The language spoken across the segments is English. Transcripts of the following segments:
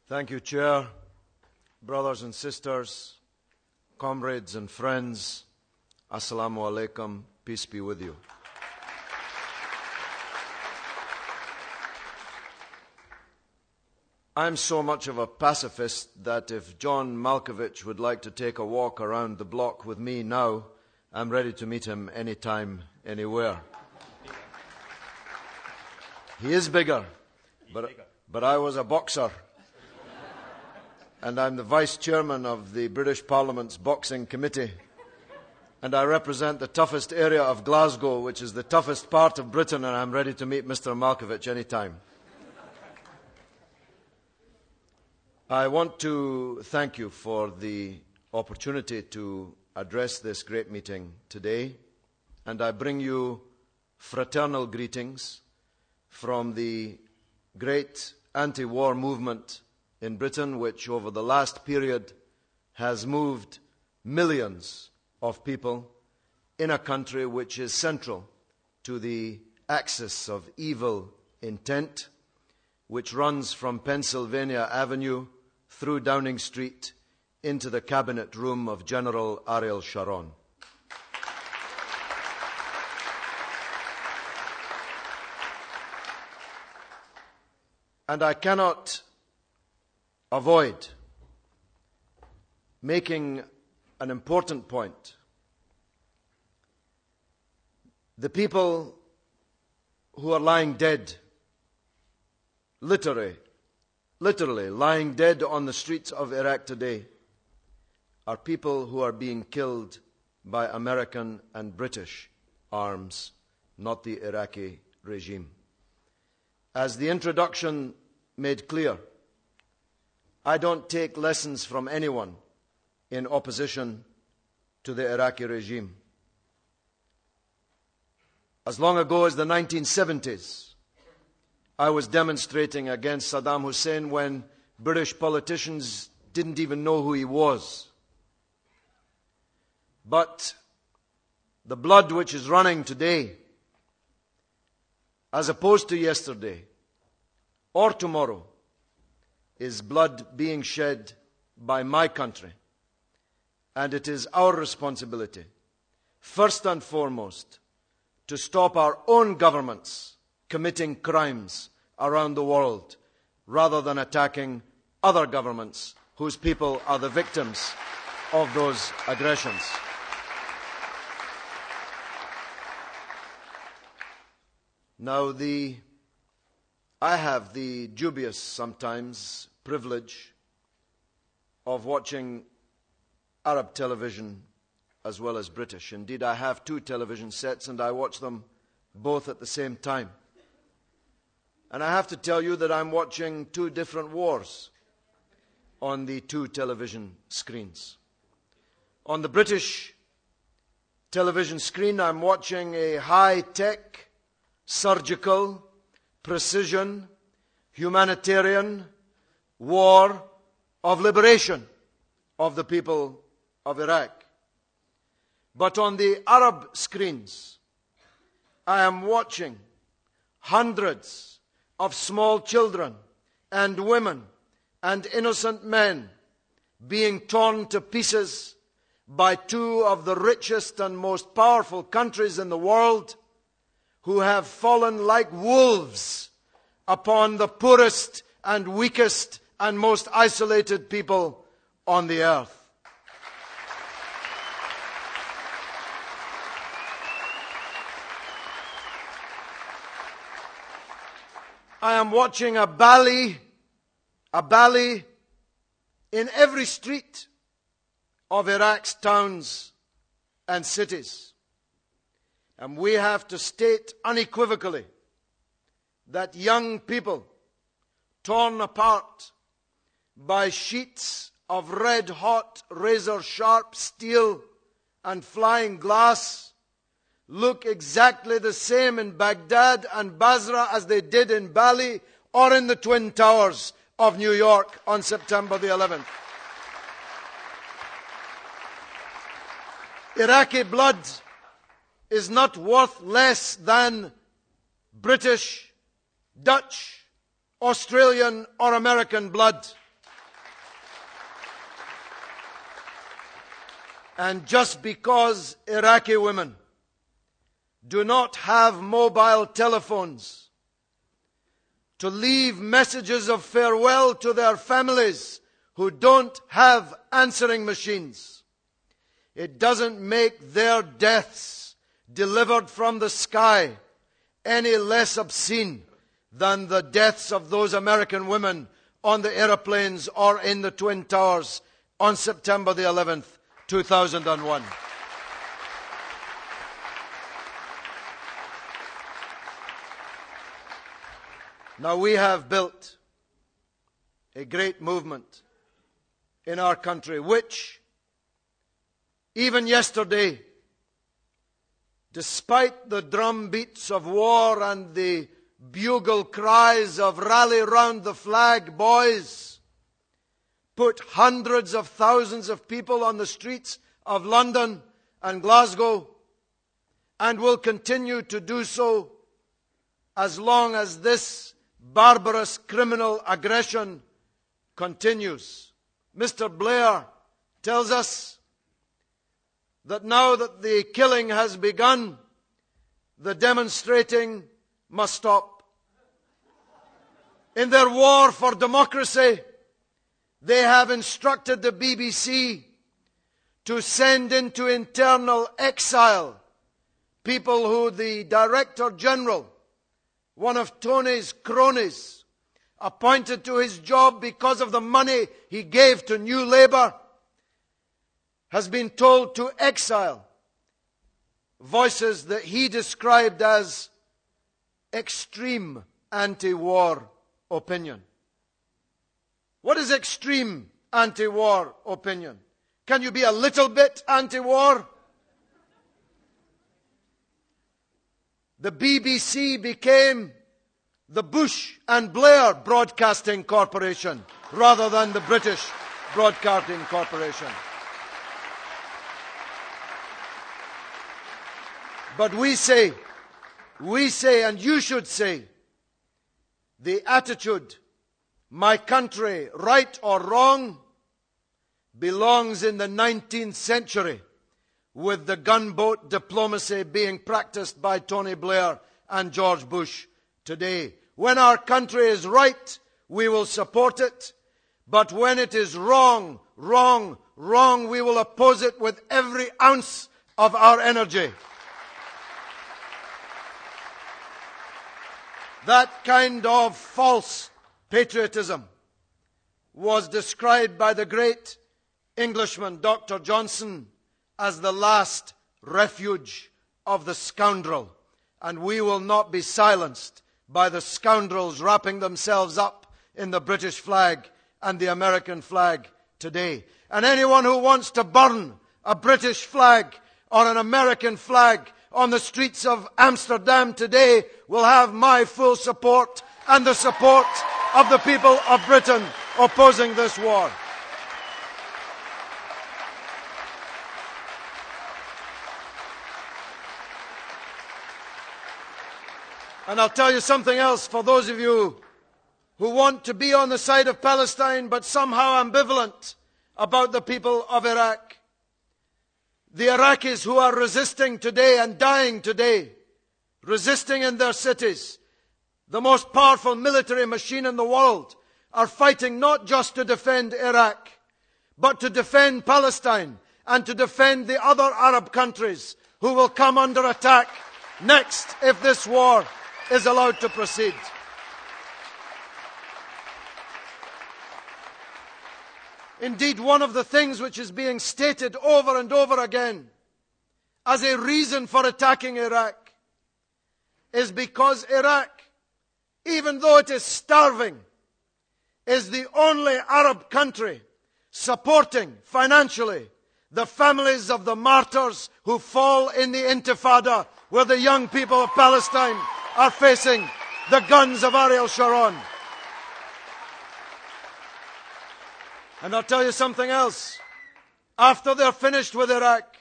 Thank you, Chair. Brothers and sisters, comrades and friends, Assalamu alaikum, peace be with you. I'm so much of a pacifist that if John Malkovich would like to take a walk around the block with me now, I'm ready to meet him anytime, anywhere. He is bigger, but I was a boxer. And I'm the Vice Chairman of the British Parliament's Boxing Committee. And I represent the toughest area of Glasgow, which is the toughest part of Britain, and I'm ready to meet Mr. Malkovich anytime. I want to thank you for the opportunity to address this great meeting today, and I bring you fraternal greetings from the great anti-war movement in Britain, which over the last period has moved millions of people in a country which is central to the axis of evil intent, which runs from Pennsylvania Avenue through Downing Street into the cabinet room of General Ariel Sharon. And I cannot avoid making an important point. The people who are lying dead, literally lying dead on the streets of Iraq today, are people who are being killed by American and British arms, not the Iraqi regime. As the introduction made clear, I don't take lessons from anyone in opposition to the Iraqi regime. As long ago as the 1970s, I was demonstrating against Saddam Hussein when British politicians didn't even know who he was. But the blood which is running today, as opposed to yesterday or tomorrow, is blood being shed by my country. And it is our responsibility, first and foremost, to stop our own governments committing crimes around the world, rather than attacking other governments whose people are the victims of those aggressions. Now, I have the dubious, sometimes, privilege of watching Arab television as well as British. Indeed, I have two television sets and I watch them both at the same time. And I have to tell you that I'm watching two different wars on the two television screens. On the British television screen, I'm watching a high-tech, surgical, precision, humanitarian war of liberation of the people of Iraq. But on the Arab screens, I am watching hundreds of small children and women and innocent men being torn to pieces by two of the richest and most powerful countries in the world, who have fallen like wolves upon the poorest and weakest and most isolated people on the earth. I am watching a Bali in every street of Iraq's towns and cities. And we have to state unequivocally that young people torn apart by sheets of red-hot, razor-sharp steel and flying glass look exactly the same in Baghdad and Basra as they did in Bali or in the Twin Towers of New York on September the 11th. Iraqi blood is not worth less than British, Dutch, Australian or American blood. And just because Iraqi women do not have mobile telephones to leave messages of farewell to their families who don't have answering machines, it doesn't make their deaths delivered from the sky any less obscene than the deaths of those American women on the aeroplanes or in the Twin Towers on September the 11th, 2001. Now, we have built a great movement in our country, which, even yesterday, despite the drum beats of war and the bugle cries of rally round the flag, boys, put hundreds of thousands of people on the streets of London and Glasgow, and will continue to do so as long as this barbarous criminal aggression continues. Mr. Blair tells us that now that the killing has begun, the demonstrating must stop. In their war for democracy, they have instructed the BBC to send into internal exile people who the Director General, one of Tony's cronies, appointed to his job because of the money he gave to New Labour, has been told to exile voices that he described as extreme anti-war opinion. What is extreme anti-war opinion? Can you be a little bit anti-war? The BBC became the Bush and Blair Broadcasting Corporation rather than the British Broadcasting Corporation. But we say, and you should say, the attitude, my country, right or wrong, belongs in the 19th century, with the gunboat diplomacy being practiced by Tony Blair and George Bush today. When our country is right, we will support it. But when it is wrong, we will oppose it with every ounce of our energy. That kind of false patriotism was described by the great Englishman, Dr. Johnson, as the last refuge of the scoundrel. And we will not be silenced by the scoundrels wrapping themselves up in the British flag and the American flag today. And anyone who wants to burn a British flag or an American flag on the streets of Amsterdam today will have my full support and the support of the people of Britain opposing this war. And I'll tell you something else for those of you who want to be on the side of Palestine but somehow ambivalent about the people of Iraq. The Iraqis who are resisting today and dying today, resisting in their cities, the most powerful military machine in the world, are fighting not just to defend Iraq, but to defend Palestine and to defend the other Arab countries who will come under attack next if this war is allowed to proceed. Indeed, one of the things which is being stated over and over again as a reason for attacking Iraq is because Iraq, even though it is starving, is the only Arab country supporting financially the families of the martyrs who fall in the Intifada, where the young people of Palestine are facing the guns of Ariel Sharon. And I'll tell you something else. After they're finished with Iraq,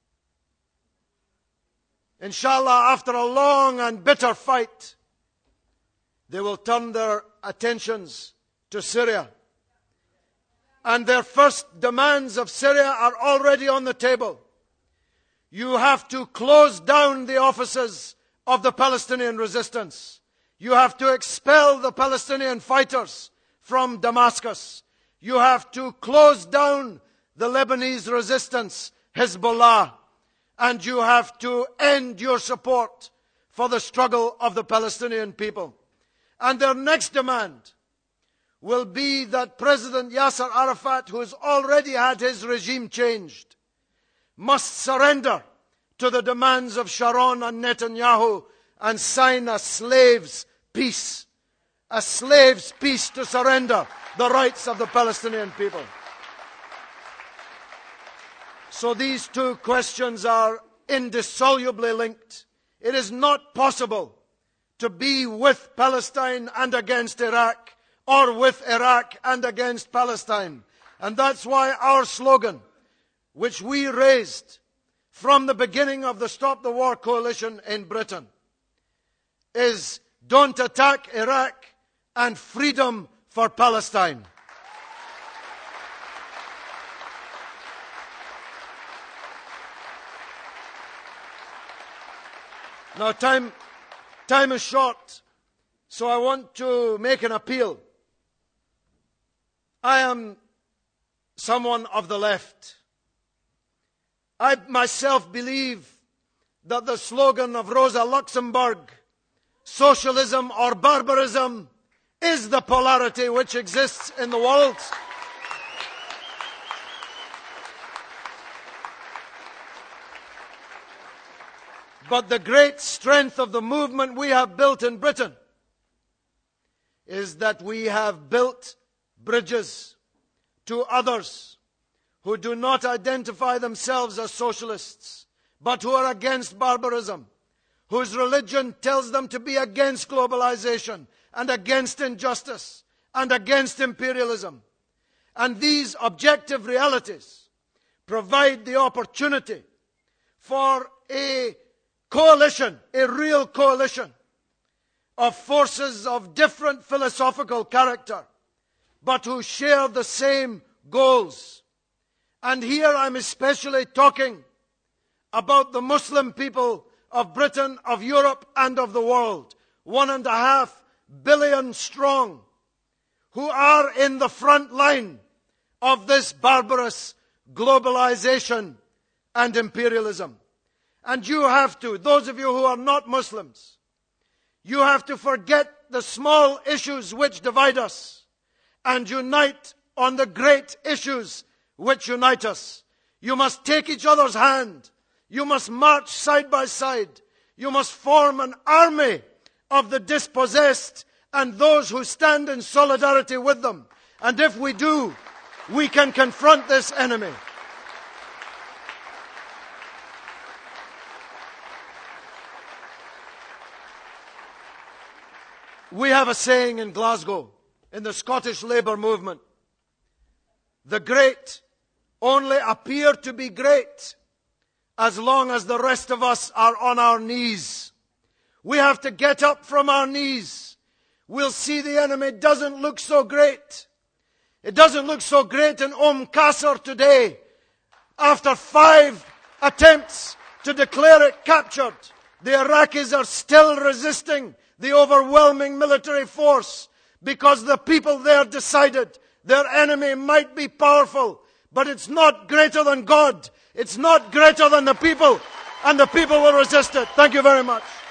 inshallah, after a long and bitter fight, they will turn their attentions to Syria. and their first demands of Syria are already on the table. You have to close down the offices of the Palestinian resistance. You have to expel the Palestinian fighters from Damascus. You have to close down the Lebanese resistance, Hezbollah. And you have to end your support for the struggle of the Palestinian people. And their next demand will be that President Yasser Arafat, who has already had his regime changed, must surrender to the demands of Sharon and Netanyahu and sign a slave's peace. A slave's peace to surrender the rights of the Palestinian people. So these two questions are indissolubly linked. It is not possible to be with Palestine and against Iraq, or with Iraq and against Palestine. And that's why our slogan, which we raised from the beginning of the Stop the War Coalition in Britain, is don't attack Iraq and freedom for Palestine. Now time is short, so I want to make an appeal. I am someone of the left. I myself believe that the slogan of Rosa Luxemburg, socialism or barbarism, is the polarity which exists in the world. But the great strength of the movement we have built in Britain is that we have built bridges to others who do not identify themselves as socialists, but who are against barbarism, whose religion tells them to be against globalization and against injustice and against imperialism. And these objective realities provide the opportunity for a coalition, a real coalition of forces of different philosophical character, but who share the same goals. And here I'm especially talking about the Muslim people of Britain, of Europe, and of the world, 1.5 billion strong, who are in the front line of this barbarous globalization and imperialism. And you have to, those of you who are not Muslims, you have to forget the small issues which divide us and unite on the great issues which unite us. You must take each other's hand. You must march side by side. You must form an army of the dispossessed and those who stand in solidarity with them. And if we do, we can confront this enemy. We have a saying in Glasgow, in the Scottish Labour movement: the great only appear to be great as long as the rest of us are on our knees. We have to get up from our knees. We'll see the enemy doesn't look so great. It doesn't look so great in Qasr today. After 5 attempts to declare it captured, the Iraqis are still resisting the overwhelming military force because the people there decided their enemy might be powerful, but it's not greater than God. It's not greater than the people, and the people will resist it. Thank you very much.